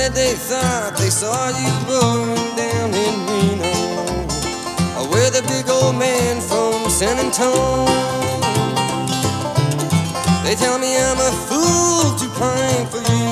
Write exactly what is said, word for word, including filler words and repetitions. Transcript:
said they thought they saw you rolling down in Reno, with a big old man from San Antonio. They tell me I'm a fool to pine for you,